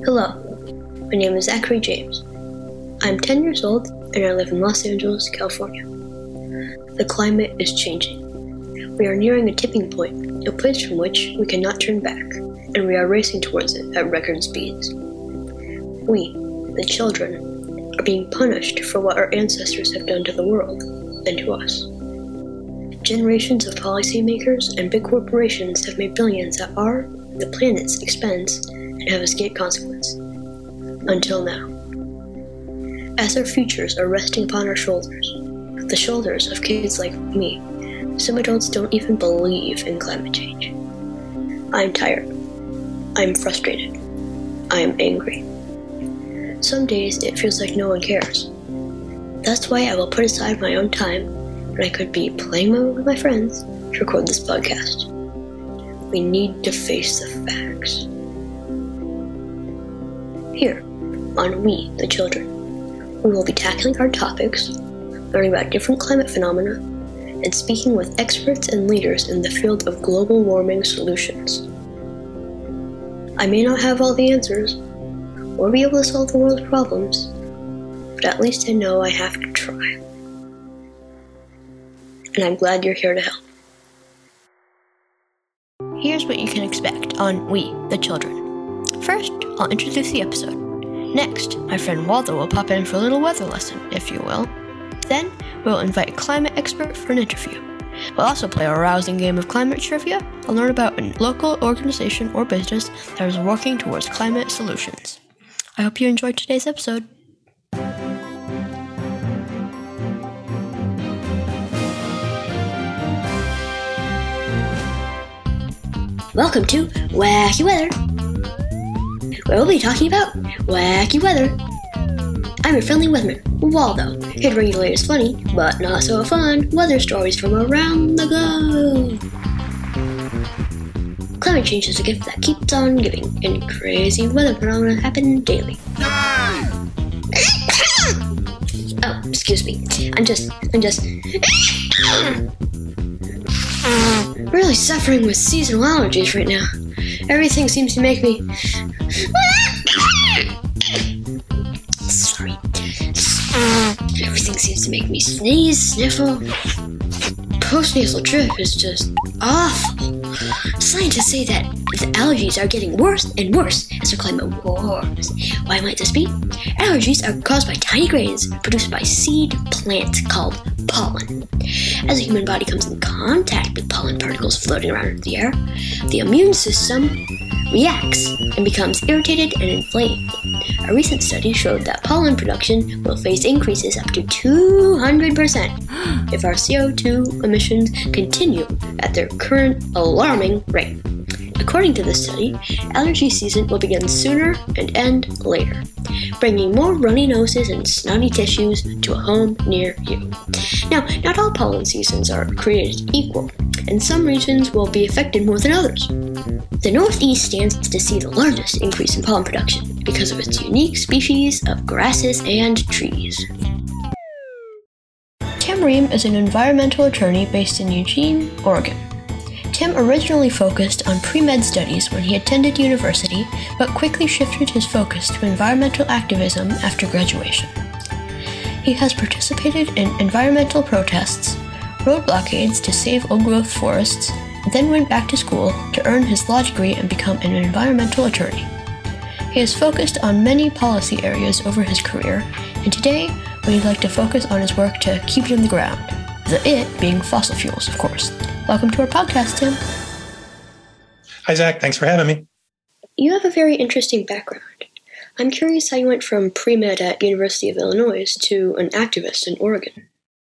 Hello, my name is Zachary James. I'm 10 years old and I live in Los Angeles, California. The climate is changing. We are nearing a tipping point, a place from which we cannot turn back, and we are racing towards it at record speeds. We, the children, are being punished for what our ancestors have done to the world and to us. Generations of policymakers and big corporations have made billions at our, the planet's, expense and have escaped consequence. Until now. As our futures are resting upon our shoulders, the shoulders of kids like me, some adults don't even believe in climate change. I'm tired. I'm frustrated. I'm angry. Some days it feels like no one cares. That's why I will put aside my own time when I could be playing with my friends to record this podcast. We need to face the facts. Here, on We, the Children, we will be tackling hard topics, learning about different climate phenomena, and speaking with experts and leaders in the field of global warming solutions. I may not have all the answers, or be able to solve the world's problems, but at least I know I have to try. And I'm glad you're here to help. Here's what you can expect on We, the Children. First, I'll introduce the episode. Next, my friend Waldo will pop in for a little weather lesson, if you will. Then, we'll invite a climate expert for an interview. We'll also play a rousing game of climate trivia and learn about a local organization or business that is working towards climate solutions. I hope you enjoyed today's episode. Welcome to Wacky Weather, where we'll be talking about wacky weather. I'm your friendly weatherman, Waldo, here to bring you the latest funny, but not so fun, weather stories from around the globe. Climate change is a gift that keeps on giving, and crazy weather phenomena happen daily. Oh, excuse me. I'm just really suffering with seasonal allergies right now. Everything seems to make me... Sorry. Everything seems to make me sneeze, sniffle. Post-nasal drip is just awful. Scientists say that the allergies are getting worse and worse as the climate warms. Why might this be? Allergies are caused by tiny grains produced by seed plants called pollen. As the human body comes in contact with pollen particles floating around in the air, the immune system reacts and becomes irritated and inflamed. A recent study showed that pollen production will face increases up to 200% if our CO2 emissions continue at their current alarming rate. According to this study, allergy season will begin sooner and end later, bringing more runny noses and snotty tissues to a home near you. Now, not all pollen seasons are created equal, and some regions will be affected more than others. The Northeast stands to see the largest increase in pollen production because of its unique species of grasses and trees. Tim Ream is an environmental attorney based in Eugene, Oregon. Tim originally focused on pre-med studies when he attended university, but quickly shifted his focus to environmental activism after graduation. He has participated in environmental protests, road blockades to save old-growth forests, and then went back to school to earn his law degree and become an environmental attorney. He has focused on many policy areas over his career, and today we'd like to focus on his work to keep it in the ground. The it being fossil fuels, of course. Welcome to our podcast, Tim. Hi, Zach. Thanks for having me. You have a very interesting background. I'm curious how you went from pre-med at University of Illinois to an activist in Oregon.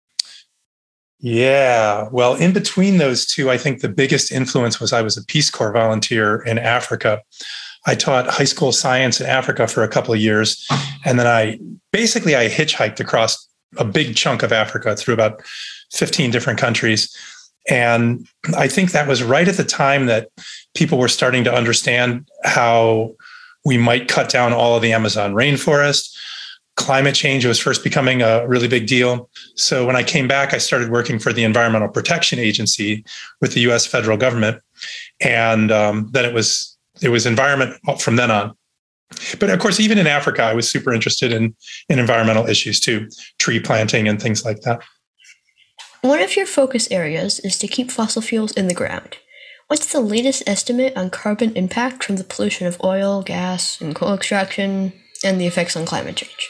Yeah, well, in between those two, I think the biggest influence was I was a Peace Corps volunteer in Africa. I taught high school science in Africa for a couple of years, and then I hitchhiked across a big chunk of Africa through about 15 different countries. And I think that was right at the time that people were starting to understand how we might cut down all of the Amazon rainforest. Climate change was first becoming a really big deal. So when I came back, I started working for the Environmental Protection Agency with the U.S. federal government. And then it was environment from then on. But of course, even in Africa, I was super interested in environmental issues too, tree planting and things like that. One of your focus areas is to keep fossil fuels in the ground. What's the latest estimate on carbon impact from the pollution of oil, gas, and coal extraction, and the effects on climate change?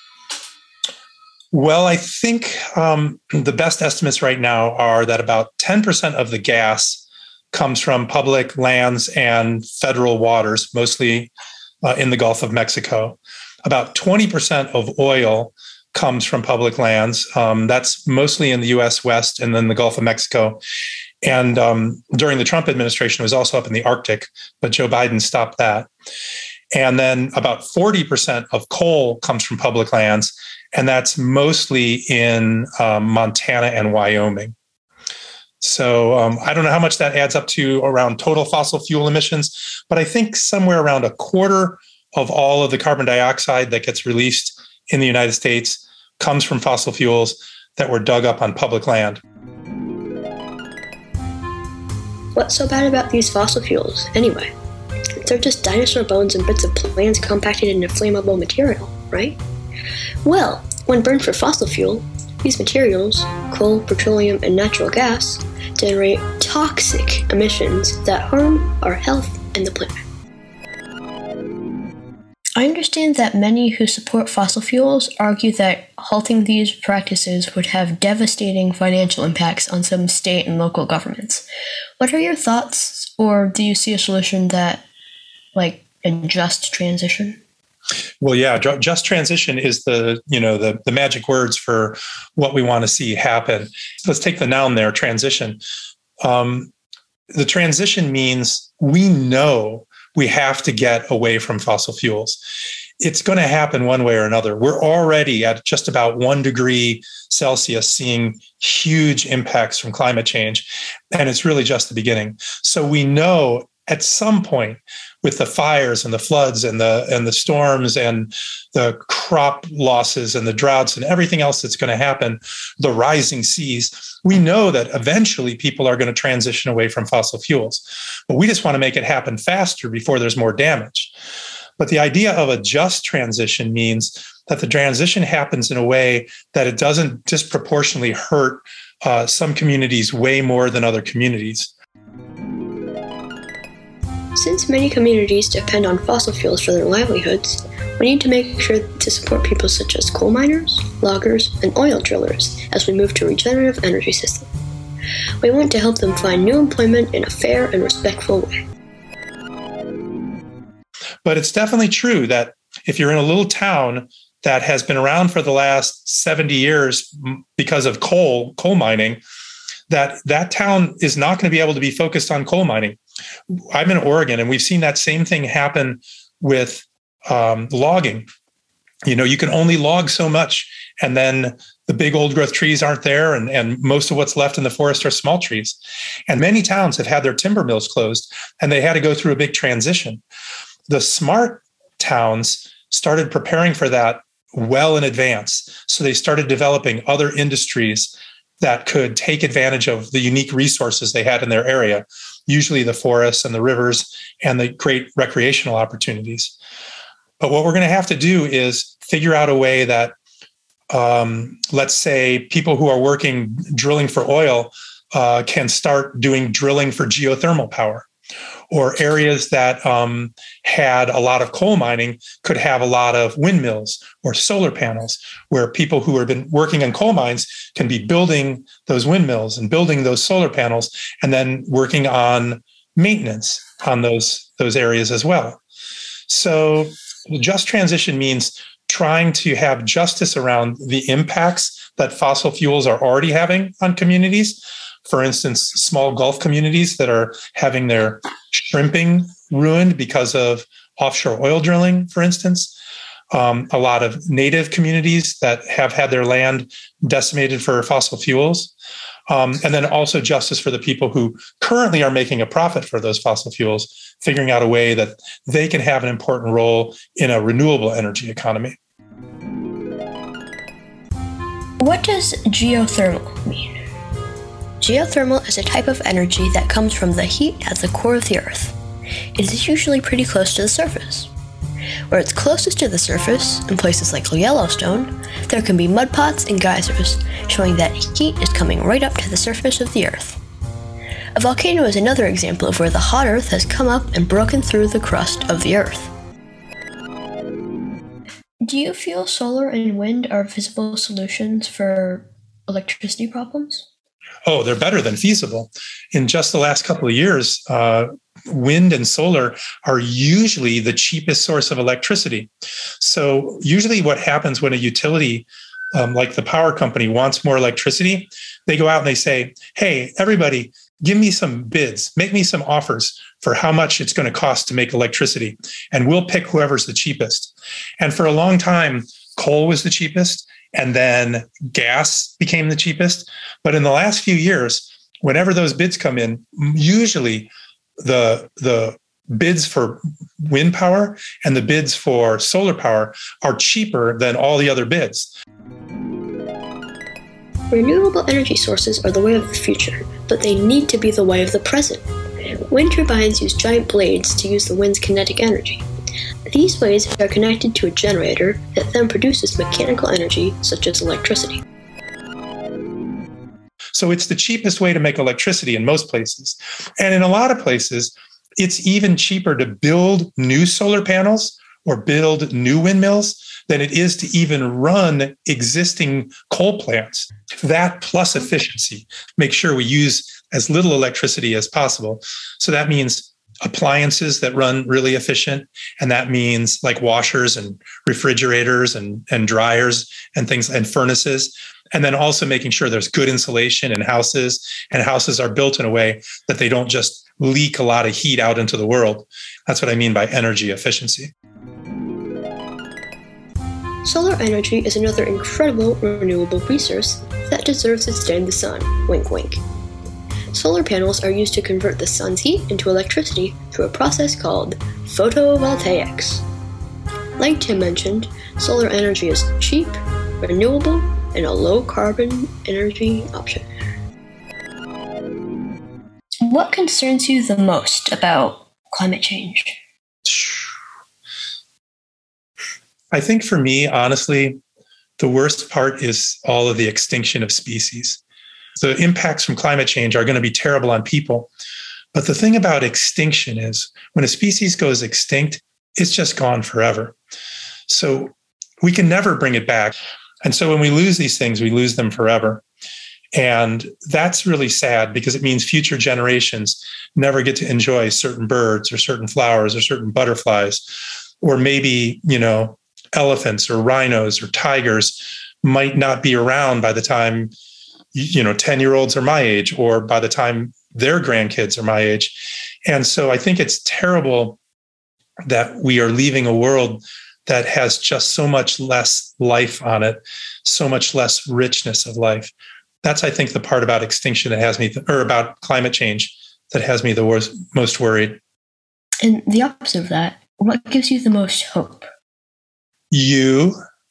Well, I think the best estimates right now are that about 10% of the gas comes from public lands and federal waters, mostly in the Gulf of Mexico. About 20% of oil comes from public lands. That's mostly in the U.S. West and then the Gulf of Mexico. And during the Trump administration, it was also up in the Arctic, but Joe Biden stopped that. And then about 40% of coal comes from public lands, and that's mostly in Montana and Wyoming. So I don't know how much that adds up to around total fossil fuel emissions, but I think somewhere around a quarter of all of the carbon dioxide that gets released in the United States comes from fossil fuels that were dug up on public land. What's so bad about these fossil fuels, anyway? They're just dinosaur bones and bits of plants compacted into flammable material, right? Well, when burned for fossil fuel, these materials, coal, petroleum, and natural gas, generate toxic emissions that harm our health and the planet. I understand that many who support fossil fuels argue that halting these practices would have devastating financial impacts on some state and local governments. What are your thoughts, or do you see a solution that, like, a just transition? Well, yeah, just transition is the magic words for what we want to see happen. Let's take the noun there, transition. The transition means we know we have to get away from fossil fuels. It's going to happen one way or another. We're already at just about 1 degree Celsius seeing huge impacts from climate change, and it's really just the beginning. So we know at some point, with the fires and the floods and the storms and the crop losses and the droughts and everything else that's going to happen, the rising seas, we know that eventually people are going to transition away from fossil fuels. But we just want to make it happen faster before there's more damage. But the idea of a just transition means that the transition happens in a way that it doesn't disproportionately hurt some communities way more than other communities. Since many communities depend on fossil fuels for their livelihoods, we need to make sure to support people such as coal miners, loggers, and oil drillers as we move to a regenerative energy system. We want to help them find new employment in a fair and respectful way. But it's definitely true that if you're in a little town that has been around for the last 70 years because of coal mining, that town is not going to be able to be focused on coal mining. I'm in Oregon, and we've seen that same thing happen with logging. You can only log so much, and then the big old growth trees aren't there, and most of what's left in the forest are small trees. And many towns have had their timber mills closed, and they had to go through a big transition. The smart towns started preparing for that well in advance. So they started developing other industries that could take advantage of the unique resources they had in their area, usually the forests and the rivers and the great recreational opportunities. But what we're going to have to do is figure out a way that, let's say, people who are working drilling for oil can start doing drilling for geothermal power. Or areas that had a lot of coal mining could have a lot of windmills or solar panels, where people who have been working in coal mines can be building those windmills and building those solar panels, and then working on maintenance on those areas as well. So the just transition means trying to have justice around the impacts that fossil fuels are already having on communities. For instance, small Gulf communities that are having their shrimping ruined because of offshore oil drilling, for instance. A lot of native communities that have had their land decimated for fossil fuels. And then also justice for the people who currently are making a profit for those fossil fuels, figuring out a way that they can have an important role in a renewable energy economy. What does geothermal mean? Geothermal is a type of energy that comes from the heat at the core of the Earth. It is usually pretty close to the surface. Where it's closest to the surface, in places like Yellowstone, there can be mud pots and geysers, showing that heat is coming right up to the surface of the Earth. A volcano is another example of where the hot Earth has come up and broken through the crust of the Earth. Do you feel solar and wind are visible solutions for electricity problems? Oh, they're better than feasible. In just the last couple of years, wind and solar are usually the cheapest source of electricity. So usually what happens when a utility like the power company wants more electricity, they go out and they say, hey, everybody, give me some bids, make me some offers for how much it's going to cost to make electricity, and we'll pick whoever's the cheapest. And for a long time, coal was the cheapest, and then gas became the cheapest. But in the last few years, whenever those bids come in, usually the bids for wind power and the bids for solar power are cheaper than all the other bids. Renewable energy sources are the way of the future, but they need to be the way of the present. Wind turbines use giant blades to use the wind's kinetic energy. These blades are connected to a generator that then produces mechanical energy, such as electricity. So it's the cheapest way to make electricity in most places. And in a lot of places, it's even cheaper to build new solar panels or build new windmills than it is to even run existing coal plants. That plus efficiency, make sure we use as little electricity as possible. So that means appliances that run really efficient. And that means like washers and refrigerators and dryers and things and furnaces. And then also making sure there's good insulation in houses, and houses are built in a way that they don't just leak a lot of heat out into the world. That's what I mean by energy efficiency. Solar energy is another incredible renewable resource that deserves its day in the sun. Wink, wink. Solar panels are used to convert the sun's heat into electricity through a process called photovoltaics. Like Tim mentioned, solar energy is cheap, renewable, and a low-carbon energy option. What concerns you the most about climate change? I think for me, honestly, the worst part is all of the extinction of species. The impacts from climate change are going to be terrible on people. But the thing about extinction is when a species goes extinct, it's just gone forever. So we can never bring it back. And so when we lose these things, we lose them forever. And that's really sad because it means future generations never get to enjoy certain birds or certain flowers or certain butterflies, or maybe, elephants or rhinos or tigers might not be around by the time 10-year-olds are my age, or by the time their grandkids are my age. And so I think it's terrible that we are leaving a world that has just so much less life on it, so much less richness of life. That's, I think, the part about extinction that has me, or about climate change that has me the most worried. And the opposite of that, what gives you the most hope? You.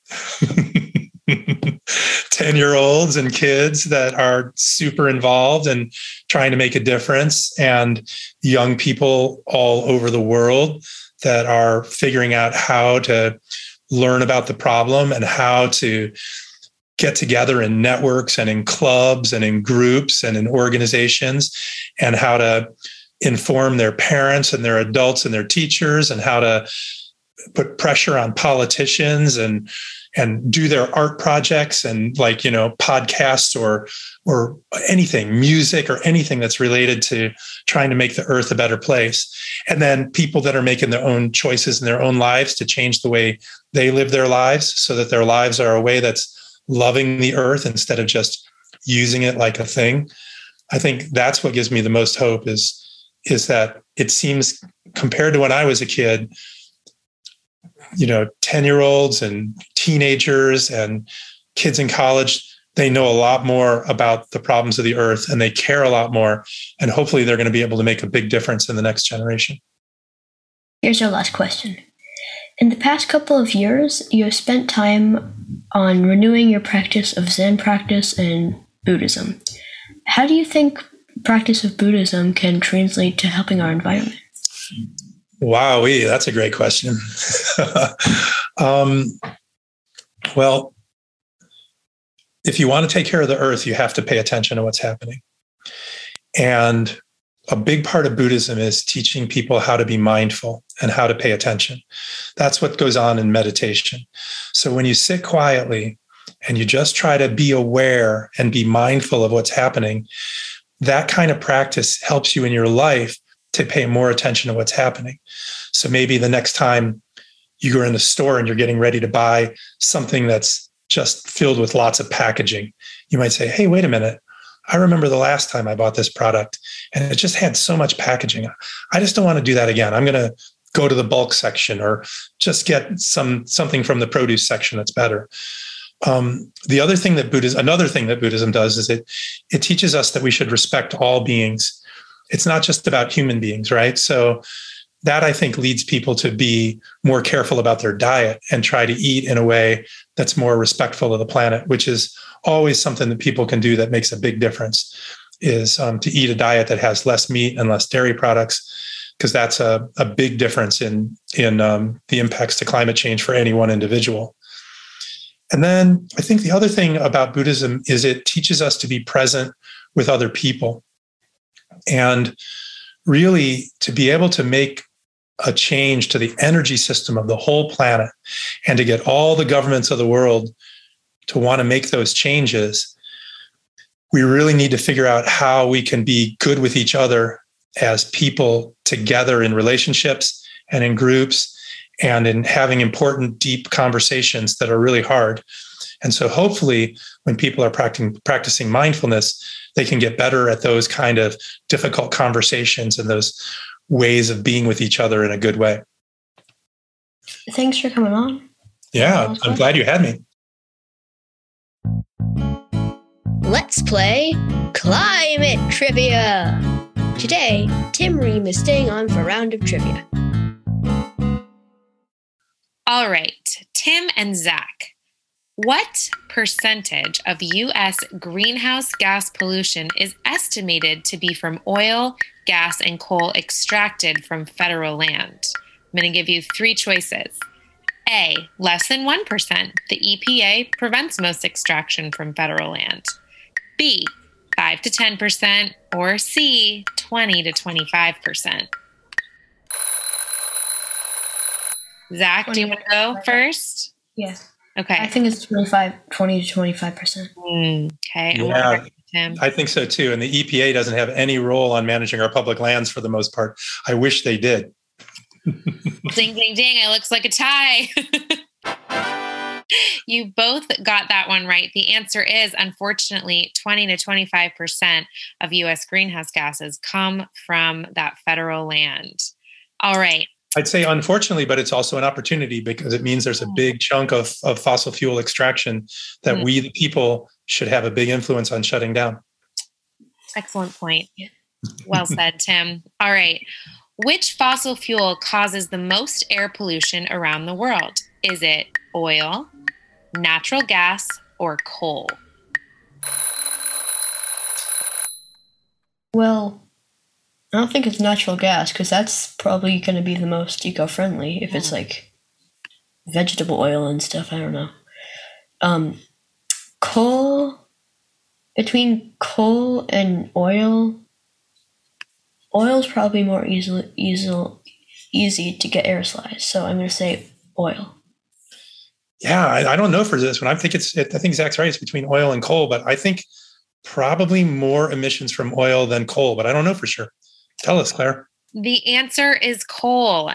10-year-olds and kids that are super involved and trying to make a difference, and young people all over the world that are figuring out how to learn about the problem and how to get together in networks and in clubs and in groups and in organizations, and how to inform their parents and their adults and their teachers, and how to put pressure on politicians and do their art projects and podcasts or anything, music or anything that's related to trying to make the earth a better place. And then people that are making their own choices in their own lives to change the way they live their lives, so that their lives are a way that's loving the earth instead of just using it like a thing. I think that's what gives me the most hope is that it seems, compared to when I was a kid, 10-year-olds and teenagers and kids in college, they know a lot more about the problems of the earth, and they care a lot more. And hopefully they're going to be able to make a big difference in the next generation. Here's our last question. In the past couple of years, you have spent time on renewing your practice of Zen practice and Buddhism. How do you think practice of Buddhism can translate to helping our environment? Wow, that's a great question. um, well, if you want to take care of the earth, you have to pay attention to what's happening. And a big part of Buddhism is teaching people how to be mindful and how to pay attention. That's what goes on in meditation. So when you sit quietly and you just try to be aware and be mindful of what's happening, that kind of practice helps you in your life to pay more attention to what's happening. So maybe the next time you are in the store and you're getting ready to buy something that's just filled with lots of packaging, you might say, hey, wait a minute. I remember the last time I bought this product and it just had so much packaging. I just don't want to do that again. I'm going to go to the bulk section or just get something from the produce section that's better. Another thing that Buddhism does is it teaches us that we should respect all beings. It's not just about human beings, right? So that, I think, leads people to be more careful about their diet and try to eat in a way that's more respectful of the planet, which is always something that people can do that makes a big difference, is to eat a diet that has less meat and less dairy products, because that's a big difference in the impacts to climate change for any one individual. And then I think the other thing about Buddhism is it teaches us to be present with other people and really to be able to make a change to the energy system of the whole planet and to get all the governments of the world to want to make those changes. We really need to figure out how we can be good with each other as people together in relationships and in groups and in having important, deep conversations that are really hard. And so hopefully when people are practicing mindfulness, they can get better at those kind of difficult conversations and those ways of being with each other in a good way. Thanks for coming on. Yeah, I'm glad you had me. Let's play Climate Trivia. Today, Tim Ream is staying on for a round of trivia. All right, Tim and Zach, what percentage of U.S. greenhouse gas pollution is estimated to be from oil, gas, and coal extracted from federal land? I'm going to give you three choices. A, less than 1%. The EPA prevents most extraction from federal land. B, 5 to 10%. Or C, 20 to 25%. Zach, do you want to go first? Yes. Okay. I think it's 20 to 25%. Okay. Yeah, I think so too. And the EPA doesn't have any role on managing our public lands for the most part. I wish they did. Ding, ding, ding. It looks like a tie. You both got that one right. The answer is, unfortunately, 20 to 25% of U.S. greenhouse gases come from that federal land. All right. I'd say unfortunately, but it's also an opportunity because it means there's a big chunk of fossil fuel extraction that we, the people, should have a big influence on shutting down. Excellent point. Well said, Tim. All right. Which fossil fuel causes the most air pollution around the world? Is it oil, natural gas, or coal? Well, I don't think it's natural gas because that's probably going to be the most eco-friendly if it's like vegetable oil and stuff. I don't know. Coal, between coal and oil's probably more easy to get aerosolized. So I'm going to say oil. Yeah, I don't know for this one. I think Zach's right. It's between oil and coal, but I think probably more emissions from oil than coal, but I don't know for sure. Tell us, Claire. The answer is coal.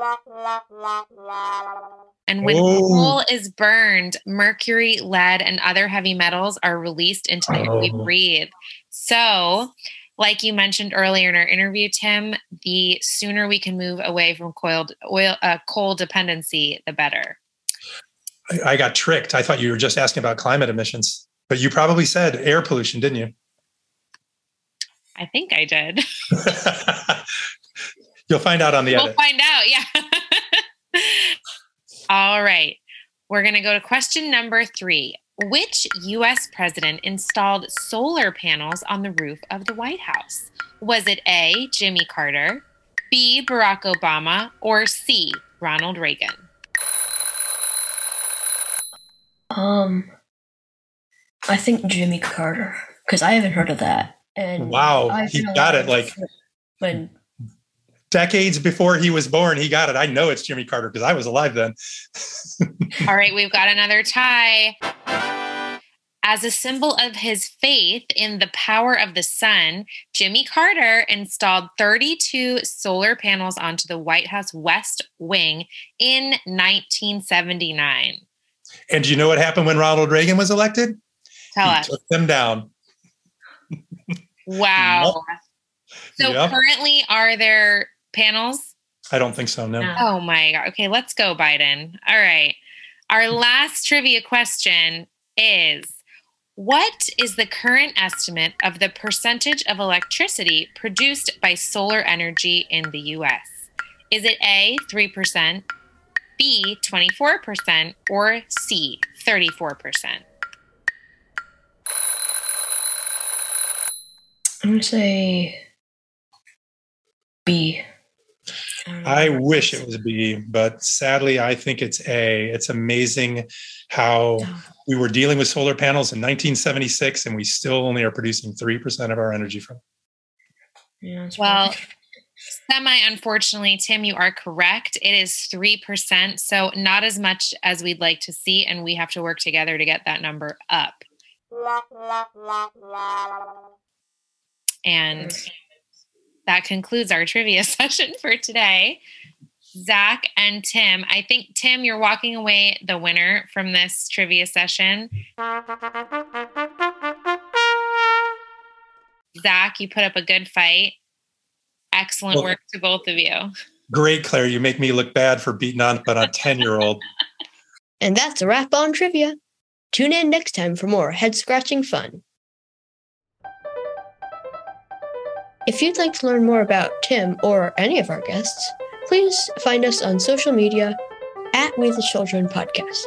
And when coal is burned, mercury, lead, and other heavy metals are released into the air we breathe. So, like you mentioned earlier in our interview, Tim, the sooner we can move away from coal dependency, the better. I got tricked. I thought you were just asking about climate emissions, but you probably said air pollution, didn't you? I think I did. You'll find out on the edit. We'll find out, yeah. All right. We're going to go to question number 3. Which U.S. president installed solar panels on the roof of the White House? Was it A, Jimmy Carter, B, Barack Obama, or C, Ronald Reagan? I think Jimmy Carter, because I haven't heard of that. And wow, he got it like when decades before he was born. He got it. I know it's Jimmy Carter because I was alive then. All right, we've got another tie. As a symbol of his faith in the power of the sun, Jimmy Carter installed 32 solar panels onto the White House West Wing in 1979. And do you know what happened when Ronald Reagan was elected? Tell He us. took them down. Wow. So Yep. currently, are there panels? I don't think so, no. No. Oh my God. Okay, let's go, Biden. All right. Our last trivia question is, what is the current estimate of the percentage of electricity produced by solar energy in the U.S.? Is it A, 3%, B, 24%, or C, 34%? I'm going to say B. I wish it was B, but sadly, I think it's A. It's amazing how we were dealing with solar panels in 1976, and we still only are producing 3% of our energy from them. Yeah, Well, unfortunately, Tim, you are correct. It is 3%, so not as much as we'd like to see, and we have to work together to get that number up. And that concludes our trivia session for today. Zach and Tim, I think, Tim, you're walking away the winner from this trivia session. Zach, you put up a good fight. Excellent work to both of you. Great, Claire. You make me look bad for beating on but a 10-year-old. And that's a wrap on trivia. Tune in next time for more head-scratching fun. If you'd like to learn more about Tim or any of our guests, please find us on social media at We the Children Podcast.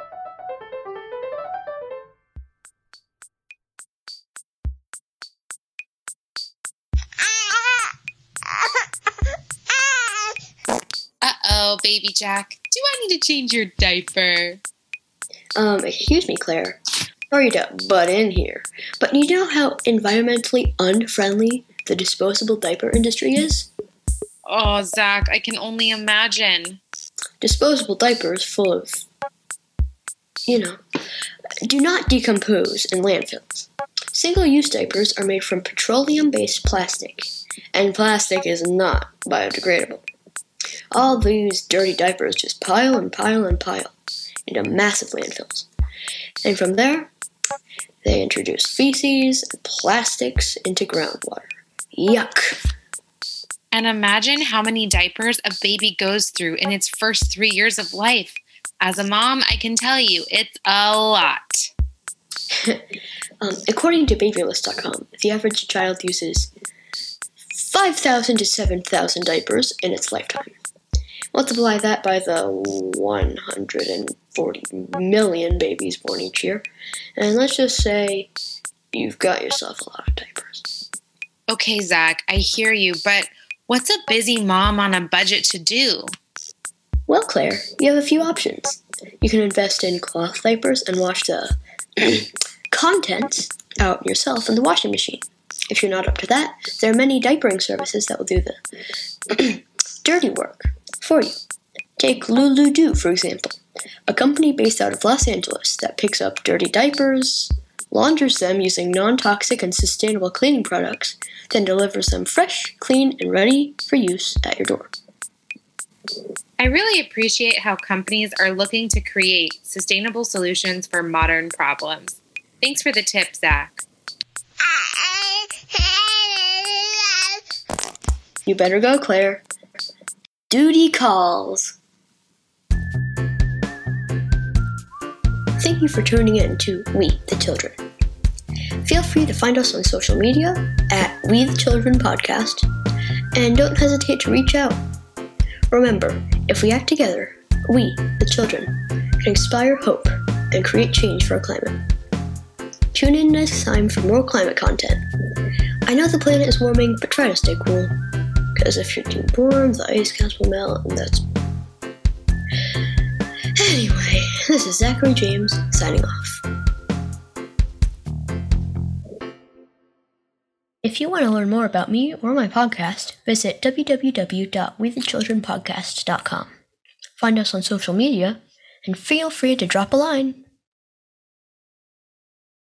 Uh-oh, baby Jack. Do I need to change your diaper? Excuse me, Claire. Sorry to butt in here, but you know how environmentally unfriendly the disposable diaper industry is? Oh, Zach, I can only imagine. Disposable diapers full of, do not decompose in landfills. Single-use diapers are made from petroleum-based plastic, and plastic is not biodegradable. All these dirty diapers just pile and pile and pile into massive landfills. And from there, they introduce feces and plastics into groundwater. Yuck. And imagine how many diapers a baby goes through in its first 3 years of life. As a mom, I can tell you, it's a lot. According to Babylist.com, the average child uses 5,000 to 7,000 diapers in its lifetime. Multiply that by the 140 million babies born each year, and let's just say you've got yourself a lot of diapers. Okay, Zach, I hear you, but what's a busy mom on a budget to do? Well, Claire, you have a few options. You can invest in cloth diapers and wash the contents out yourself in the washing machine. If you're not up to that, there are many diapering services that will do the dirty work for you. Take Lulu-Doo, for example, a company based out of Los Angeles that picks up dirty diapers, launders them using non-toxic and sustainable cleaning products, then delivers them fresh, clean, and ready for use at your door. I really appreciate how companies are looking to create sustainable solutions for modern problems. Thanks for the tip, Zach. You better go, Claire. Duty calls. Thank you for tuning in to We the Children. Feel free to find us on social media at We the Children Podcast, and don't hesitate to reach out. Remember, if we act together, we, the children, can inspire hope and create change for our climate. Tune in next time for more climate content. I know the planet is warming, but try to stay cool. Because if you're too warm, the ice caps will melt, and that's... Anyway, This is Zachary James signing off. If you want to learn more about me or my podcast, visit www.wethechildrenpodcast.com. Find us on social media, and feel free to drop a line.